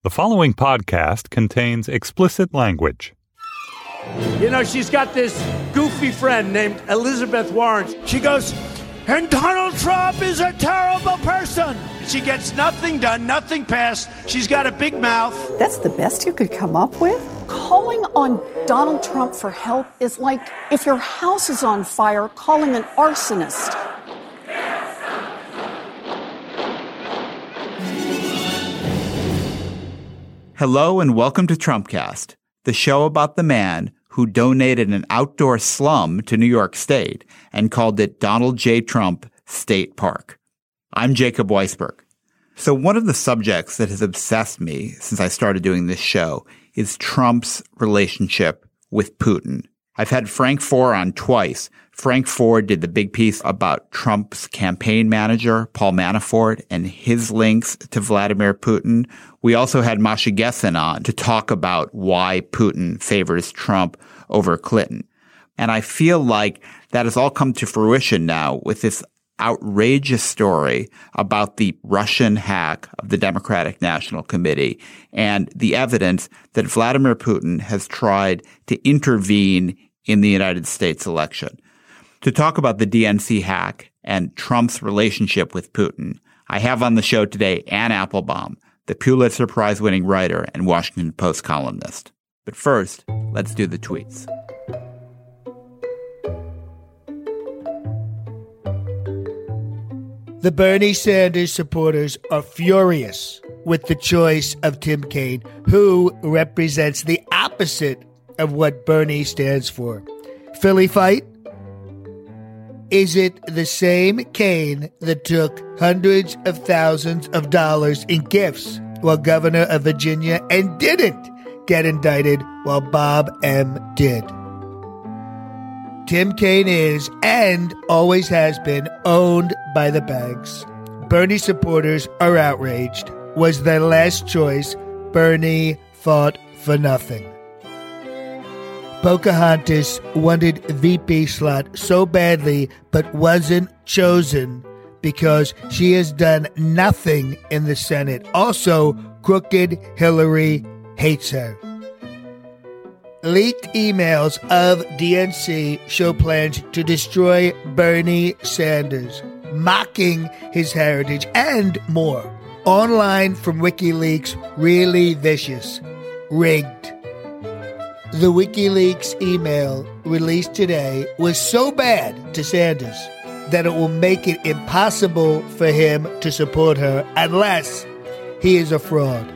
The following podcast contains explicit language. You know, she's got this goofy friend named Elizabeth Warren. She goes, and Donald Trump is a terrible person. She gets nothing done, nothing passed. She's got a big mouth. That's the best you could come up with? Calling on Donald Trump for help is like if your house is on fire, calling an arsonist. Hello and welcome to Trumpcast, the show about the man who donated an outdoor slum to New York State and called it Donald J. Trump State Park. I'm Jacob Weisberg. So one of the subjects that has obsessed me since I started doing this show is Trump's relationship with Putin. I've had Frank Foer on twice. Frank Foer did the big piece about Trump's campaign manager, Paul Manafort, and his links to Vladimir Putin. We also had Masha Gessen on to talk about why Putin favors Trump over Clinton. And I feel like that has all come to fruition now with this outrageous story about the Russian hack of the Democratic National Committee and the evidence that Vladimir Putin has tried to intervene in the United States election. To talk about the DNC hack and Trump's relationship with Putin, I have on the show today Anne Applebaum, the Pulitzer Prize-winning writer and Washington Post columnist. But first, let's do the tweets. The Bernie Sanders supporters are furious with the choice of Tim Kaine, who represents the opposite of what Bernie stands for. Philly fight? Is it the same Kaine that took hundreds of thousands of dollars in gifts while governor of Virginia and didn't get indicted while Bob M. did? Tim Kaine is, and always has been, owned by the banks. Bernie supporters are outraged. Was their last choice. Bernie fought for nothing. Pocahontas wanted VP slot so badly but wasn't chosen because she has done nothing in the Senate. Also, crooked Hillary hates her. Leaked emails of DNC show plans to destroy Bernie Sanders, mocking his heritage, and more. Online from WikiLeaks, really vicious. Rigged. The WikiLeaks email released today was so bad to Sanders that it will make it impossible for him to support her unless he is a fraud.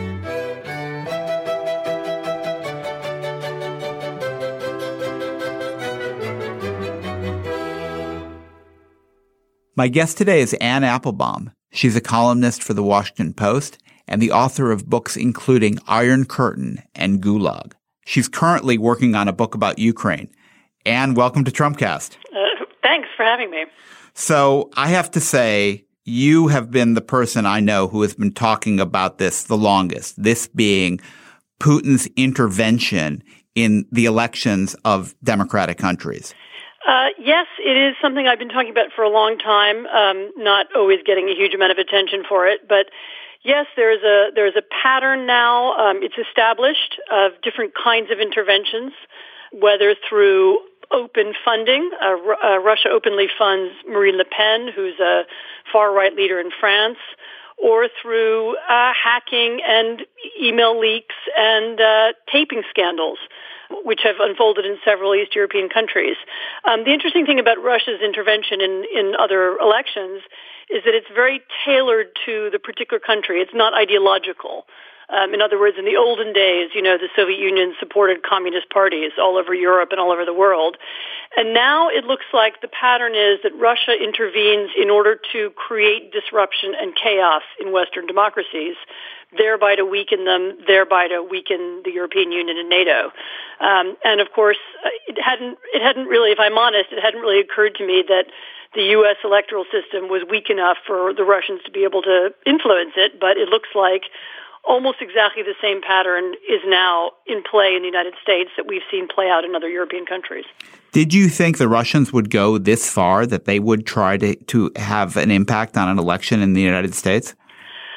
My guest today is Anne Applebaum. She's a columnist for the Washington Post and the author of books including Iron Curtain and Gulag. She's currently working on a book about Ukraine. Anne, welcome to Trumpcast. Thanks for having me. So I have to say, you have been the person I know who has been talking about this the longest, this being Putin's intervention in the elections of democratic countries. Yes, it is something I've been talking about for a long time, not always getting a huge amount of attention for it. But yes, there's a pattern now. It's established of different kinds of interventions, whether through open funding. Russia openly funds Marine Le Pen, who's a far-right leader in France, or through hacking and email leaks and taping scandals, which have unfolded in several East European countries. The interesting thing about Russia's intervention in other elections is that it's very tailored to the particular country. It's not ideological. In other words, in the olden days, the Soviet Union supported communist parties all over Europe and all over the world. And now it looks like the pattern is that Russia intervenes in order to create disruption and chaos in Western democracies, thereby to weaken them, thereby to weaken the European Union and NATO. And of course, it hadn't really, if I'm honest, it hadn't really occurred to me that the U.S. electoral system was weak enough for the Russians to be able to influence it, but it looks like almost exactly the same pattern is now in play in the United States that we've seen play out in other European countries. Did you think the Russians would go this far, that they would try to have an impact on an election in the United States?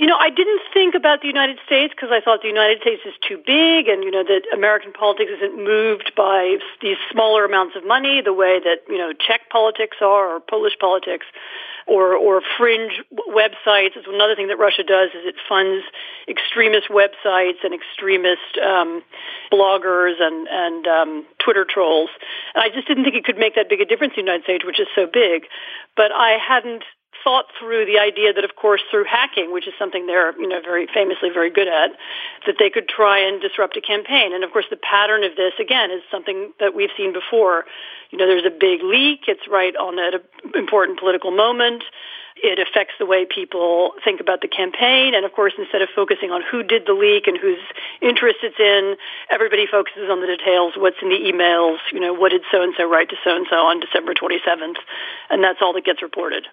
I didn't think about the United States because I thought the United States is too big and, that American politics isn't moved by these smaller amounts of money the way that, Czech politics are or Polish politics or fringe websites. It's another thing that Russia does is it funds extremist websites and extremist bloggers and Twitter trolls. And I just didn't think it could make that big a difference in the United States, which is so big. But I hadn't thought through the idea that, of course, through hacking, which is something they're, very famously very good at, that they could try and disrupt a campaign. And, of course, the pattern of this, again, is something that we've seen before. There's a big leak. It's right on at an important political moment. It affects the way people think about the campaign. And, of course, instead of focusing on who did the leak and whose interest it's in, everybody focuses on the details, what's in the emails, what did so-and-so write to so-and-so on December 27th, and that's all that gets reported.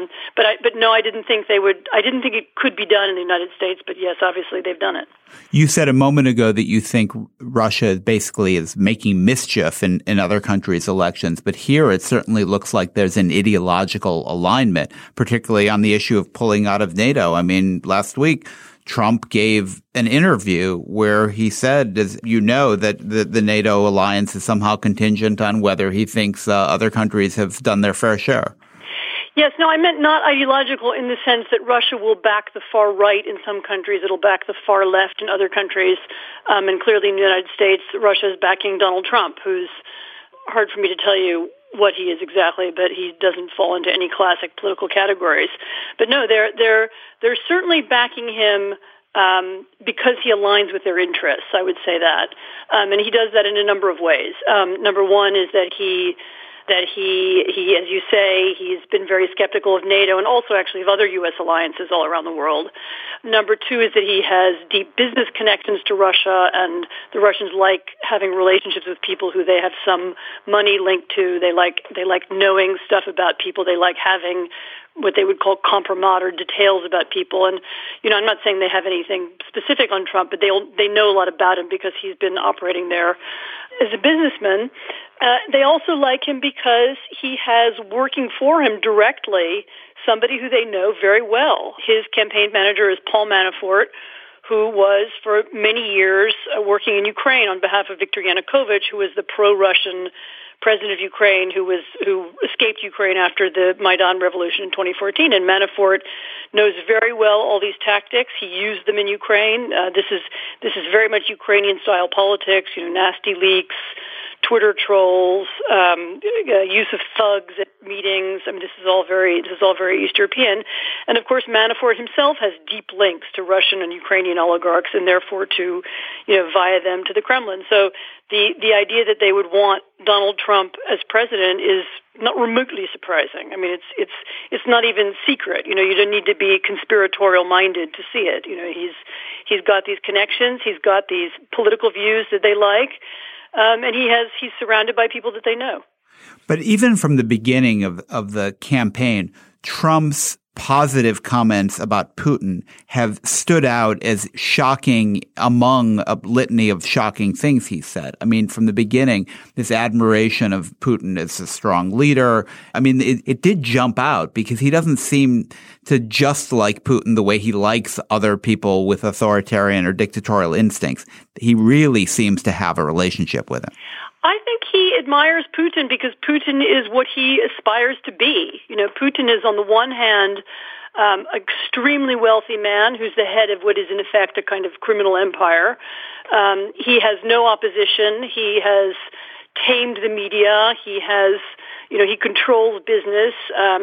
But no, I didn't think I didn't think it could be done in the United States, but yes, obviously they've done it. You said a moment ago that you think Russia basically is making mischief in other countries' elections, but here it certainly looks like there's an ideological alignment, particularly on the issue of pulling out of NATO. I mean, last week, Trump gave an interview where he said, as you know, that the NATO alliance is somehow contingent on whether he thinks other countries have done their fair share. Yes, no, I meant not ideological in the sense that Russia will back the far right in some countries, it'll back the far left in other countries, and clearly in the United States, Russia is backing Donald Trump, who's hard for me to tell you what he is exactly, but he doesn't fall into any classic political categories. But no, they're certainly backing him because he aligns with their interests, I would say that. And he does that in a number of ways. Number one is that he, as you say, he's been very skeptical of NATO and also actually of other U.S. alliances all around the world. Number two is that he has deep business connections to Russia, and the Russians like having relationships with people who they have some money linked to. They like knowing stuff about people. They like having what they would call compromat or details about people. And, I'm not saying they have anything specific on Trump, but they know a lot about him because he's been operating there as a businessman. They also like him because he has working for him directly somebody who they know very well. His campaign manager is Paul Manafort, who was for many years working in Ukraine on behalf of Viktor Yanukovych, who was the pro-Russian president of Ukraine who escaped Ukraine after the Maidan revolution in 2014. And Manafort knows very well all these tactics. He used them in Ukraine. This is very much Ukrainian-style politics, nasty leaks, Twitter trolls, use of thugs at meetings. I mean, this is all very East European. And of course, Manafort himself has deep links to Russian and Ukrainian oligarchs, and therefore to, via them to the Kremlin. So the idea that they would want Donald Trump as president is not remotely surprising. I mean, it's not even secret. You don't need to be conspiratorial minded to see it. He's got these connections. He's got these political views that they like. And he's surrounded by people that they know. But even from the beginning of the campaign, Trump's positive comments about Putin have stood out as shocking among a litany of shocking things he said. I mean, from the beginning, this admiration of Putin as a strong leader, I mean, it did jump out because he doesn't seem to just like Putin the way he likes other people with authoritarian or dictatorial instincts. He really seems to have a relationship with him. I think he admires Putin because Putin is what he aspires to be. Putin is on the one hand extremely wealthy man who's the head of what is in effect a kind of criminal empire. He has no opposition. He has tamed the media. He has, he controls business.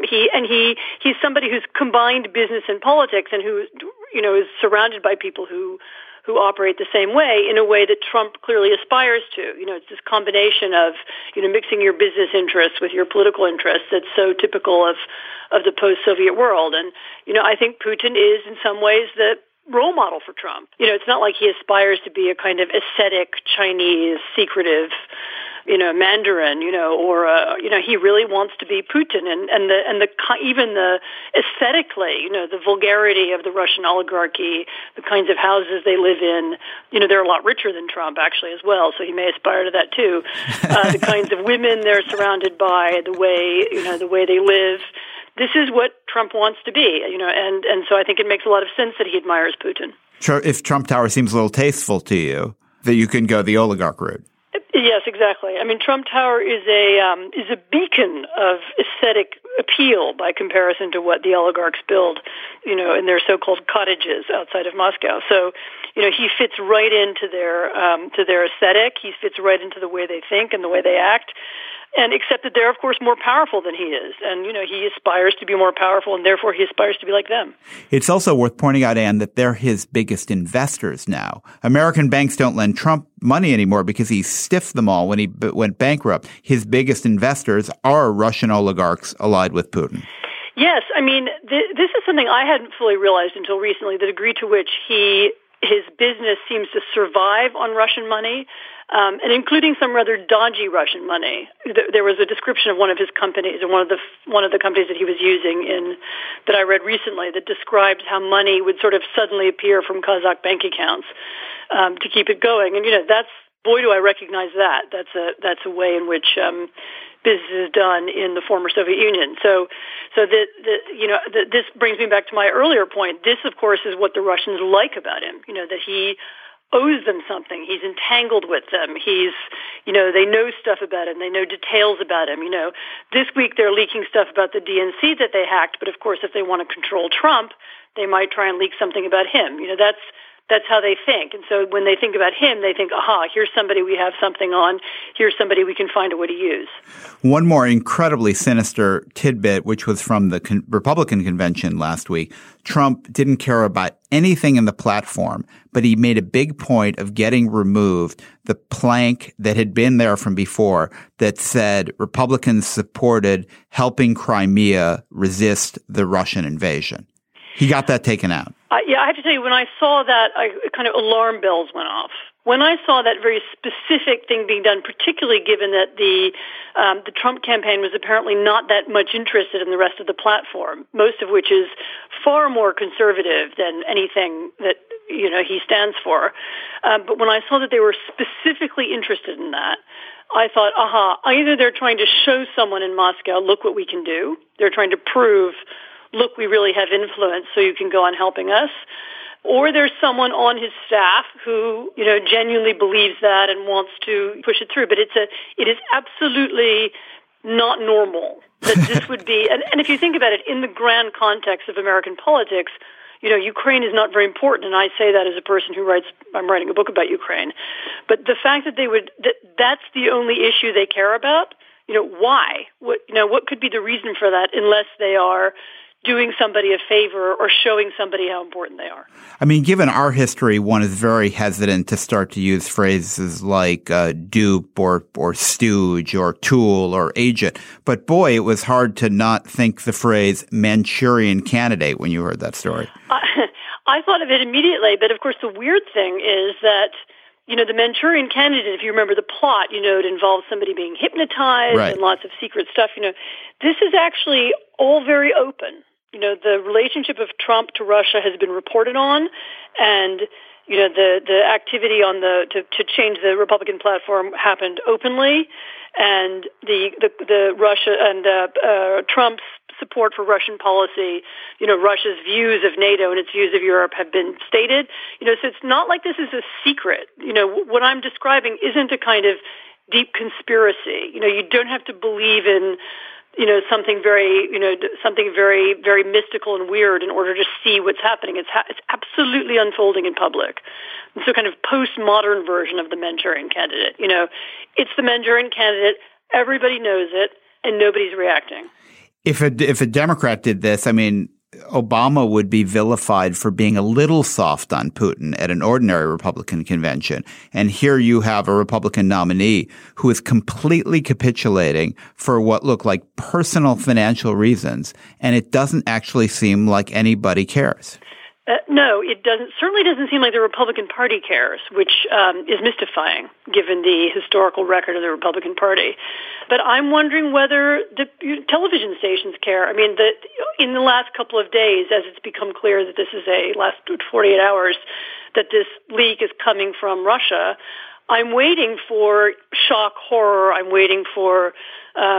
He's somebody who's combined business and politics and who, is surrounded by people who operate the same way in a way that Trump clearly aspires to. It's this combination of, mixing your business interests with your political interests that's so typical of the post-Soviet world. And, I think Putin is in some ways the role model for Trump. It's not like he aspires to be a kind of ascetic Chinese, secretive, Mandarin, or he really wants to be Putin, and even the aesthetically, the vulgarity of the Russian oligarchy, the kinds of houses they live in, they're a lot richer than Trump actually as well, so he may aspire to that too. The kinds of women they're surrounded by, the way they live. this is what Trump wants to be, and so I think it makes a lot of sense that he admires Putin. If Trump Tower seems a little tasteful to you, that you can go the oligarch route. Yes, exactly. I mean, Trump Tower is a beacon of aesthetic appeal by comparison to what the oligarchs build, in their so-called cottages outside of Moscow. So, he fits right into their aesthetic. He fits right into the way they think and the way they act. And except that they're, of course, more powerful than he is. And, he aspires to be more powerful, and therefore he aspires to be like them. It's also worth pointing out, Anne, that they're his biggest investors now. American banks don't lend Trump money anymore because he stiffed them all when he went bankrupt. His biggest investors are Russian oligarchs allied with Putin. Yes. I mean, this is something I hadn't fully realized until recently, the degree to which his business seems to survive on Russian money. And including some rather dodgy Russian money. There was a description of one of his companies, or one of the companies that he was using that I read recently, that described how money would sort of suddenly appear from Kazakh bank accounts to keep it going. And boy, do I recognize that. That's a way in which business is done in the former Soviet Union. So this brings me back to my earlier point. This, of course, is what the Russians like about him. That he owes them something. He's entangled with them. They know stuff about him. They know details about him. This week they're leaking stuff about the DNC that they hacked, but of course if they want to control Trump, they might try and leak something about him. That's how they think. And so when they think about him, they think, aha, here's somebody we have something on. Here's somebody we can find a way to use. One more incredibly sinister tidbit, which was from the Republican convention last week. Trump didn't care about anything in the platform, but he made a big point of getting removed the plank that had been there from before that said Republicans supported helping Crimea resist the Russian invasion. He got that taken out. I have to tell you, when I saw that, kind of alarm bells went off. When I saw that very specific thing being done, particularly given that the Trump campaign was apparently not that much interested in the rest of the platform, most of which is far more conservative than anything that he stands for. But when I saw that they were specifically interested in that, I thought, aha, either they're trying to show someone in Moscow, look what we can do. They're trying to prove, look, we really have influence, so you can go on helping us. Or there's someone on his staff who, genuinely believes that and wants to push it through. But it is absolutely not normal that this would be. And if you think about it in the grand context of American politics, Ukraine is not very important. And I say that as a person I'm writing a book about Ukraine. But the fact that that's the only issue they care about, why? What could be the reason for that unless they are doing somebody a favor or showing somebody how important they are? I mean, given our history, one is very hesitant to start to use phrases like dupe or stooge or tool or agent. But boy, it was hard to not think the phrase Manchurian candidate when you heard that story. I thought of it immediately. But of course, the weird thing is that the Manchurian candidate, if you remember the plot, it involves somebody being hypnotized and lots of secret stuff. This is actually all very open. The relationship of Trump to Russia has been reported on, and the activity to change the Republican platform happened openly, and the Russia and Trump's support for Russian policy, Russia's views of NATO and its views of Europe have been stated. So it's not like this is a secret. What I'm describing isn't a kind of deep conspiracy. You don't have to believe in something very, very mystical and weird in order to see what's happening. It's absolutely unfolding in public. And so kind of postmodern version of the Manchurian candidate. It's the Manchurian candidate. Everybody knows it, and nobody's reacting. If a Democrat did this, I mean, Obama would be vilified for being a little soft on Putin at an ordinary Republican convention. And here you have a Republican nominee who is completely capitulating for what look like personal financial reasons. And it doesn't actually seem like anybody cares. No, it doesn't. Certainly doesn't seem like the Republican Party cares, which is mystifying given the historical record of the Republican Party. But I'm wondering whether the television stations care. I mean, in the last couple of days, as it's become clear that this is last 48 hours, that this leak is coming from Russia, I'm waiting for shock horror. I'm waiting for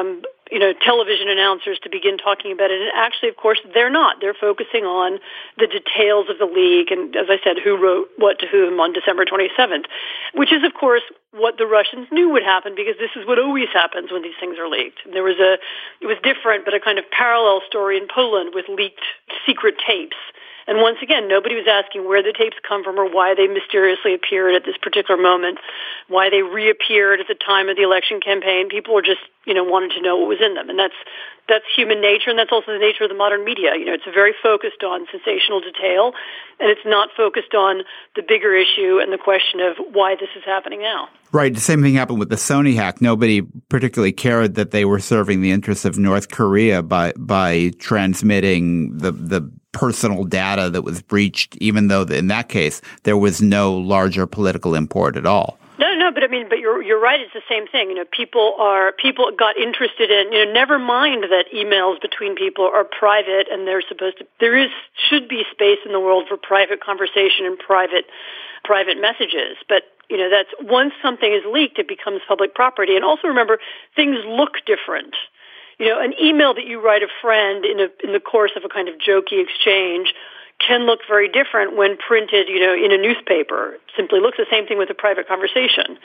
television announcers to begin talking about it. And actually, of course, they're not. They're focusing on the details of the leak and, as I said, who wrote what to whom on December 27th, which is, of course, what the Russians knew would happen, because this is what always happens when these things are leaked. It was different, but a kind of parallel story in Poland with leaked secret tapes. And once again, nobody was asking where the tapes come from or why they mysteriously appeared at this particular moment, why they reappeared at the time of the election campaign. People were just, wanted to know what was in them. And that's human nature, and that's also the nature of the modern media. It's very focused on sensational detail, and it's not focused on the bigger issue and the question of why this is happening now. Right. The same thing happened with the Sony hack. Nobody particularly cared that they were serving the interests of North Korea by transmitting the personal data that was breached, even though in that case there was no larger political import at all. No, but you're right. It's the same thing. People got interested in. Never mind that emails between people are private, and should be space in the world for private conversation and private messages. But that's once something is leaked, it becomes public property. And also remember, things look different. An email that you write a friend in the course of a kind of jokey exchange can look very different when printed, in a newspaper. It simply looks the same thing with a private conversation.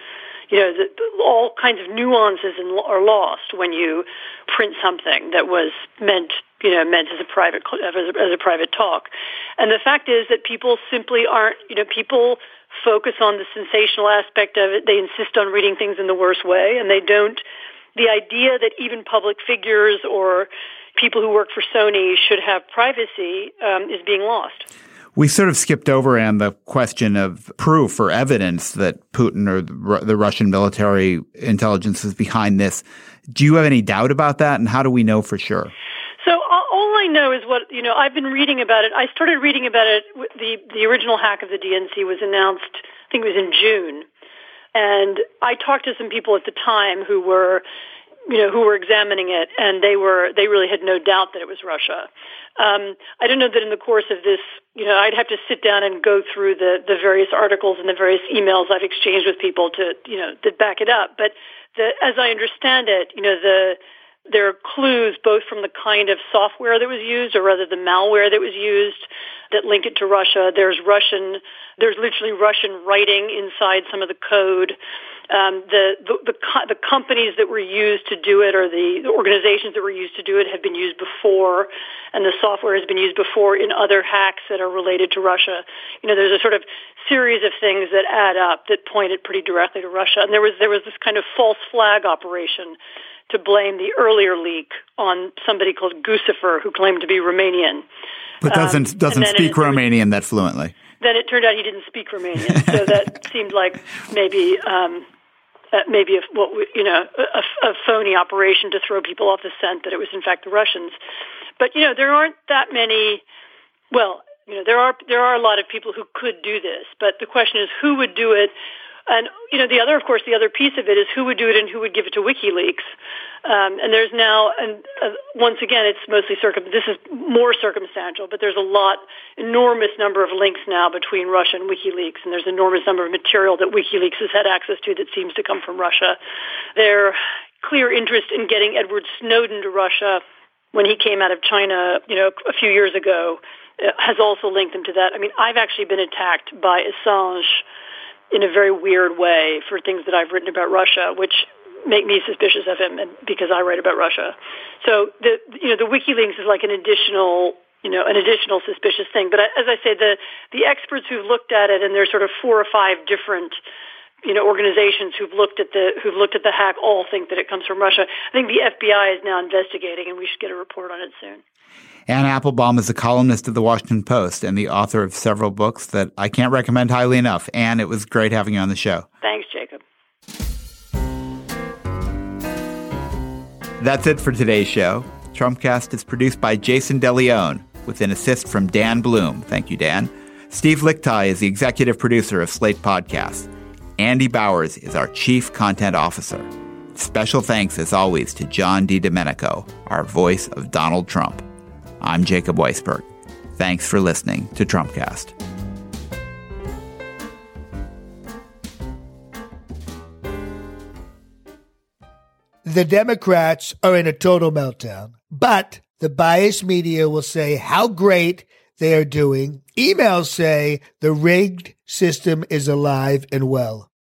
All kinds of nuances are lost when you print something that was meant as a private talk. And the fact is that people simply aren't, people focus on the sensational aspect of it. They insist on reading things in the worst way, and they don't. The idea that even public figures or people who work for Sony should have privacy is being lost. We sort of skipped over, Anne, the question of proof or evidence that Putin or the Russian military intelligence is behind this. Do you have any doubt about that, and how do we know for sure? So all I know is what, I've been reading about it. I started reading about it. The original hack of the DNC was announced, I think it was in June. And I talked to some people at the time who were examining it, and they really had no doubt that it was Russia. I don't know that in the course of this, I'd have to sit down and go through the various articles and the various emails I've exchanged with people to back it up. But as I understand it, there are clues both from the kind of software that was used, or rather the malware that was used, that link it to Russia. There's literally Russian writing inside some of the code. The companies that were used to do it, or the organizations that were used to do it, have been used before, and the software has been used before in other hacks that are related to Russia. There's a sort of series of things that add up that point it pretty directly to Russia. And there was this kind of false flag operation to blame the earlier leak on somebody called Guccifer, who claimed to be Romanian. But doesn't speak Romanian that fluently. Then it turned out he didn't speak Romanian, so that seemed like maybe a phony operation to throw people off the scent that it was in fact the Russians. But there aren't that many. Well, there are a lot of people who could do this, but the question is who would do it. And, the other piece of it is who would do it and who would give it to WikiLeaks. And there's now, once again, it's mostly this is more circumstantial, but there's enormous number of links now between Russia and WikiLeaks, and there's an enormous number of material that WikiLeaks has had access to that seems to come from Russia. Their clear interest in getting Edward Snowden to Russia when he came out of China, a few years ago, has also linked them to that. I mean, I've actually been attacked by Assange in a very weird way for things that I've written about Russia, which make me suspicious of him, and because I write about Russia. So the WikiLeaks is like an additional suspicious thing. But as I say, the experts who've looked at it, and there's sort of 4 or 5 different organizations who've looked at the hack, all think that it comes from Russia. I think the FBI is now investigating, and we should get a report on it soon. Anne Applebaum is a columnist of The Washington Post and the author of several books that I can't recommend highly enough. Anne, it was great having you on the show. Thanks, Jacob. That's it for today's show. Trumpcast is produced by Jason DeLeon with an assist from Dan Bloom. Thank you, Dan. Steve Lichtai is the executive producer of Slate Podcasts. Andy Bowers is our chief content officer. Special thanks, as always, to John DiDomenico, our voice of Donald Trump. I'm Jacob Weisberg. Thanks for listening to Trumpcast. the Democrats are in a total meltdown, but the biased media will say how great they are doing. Emails say the rigged system is alive and well.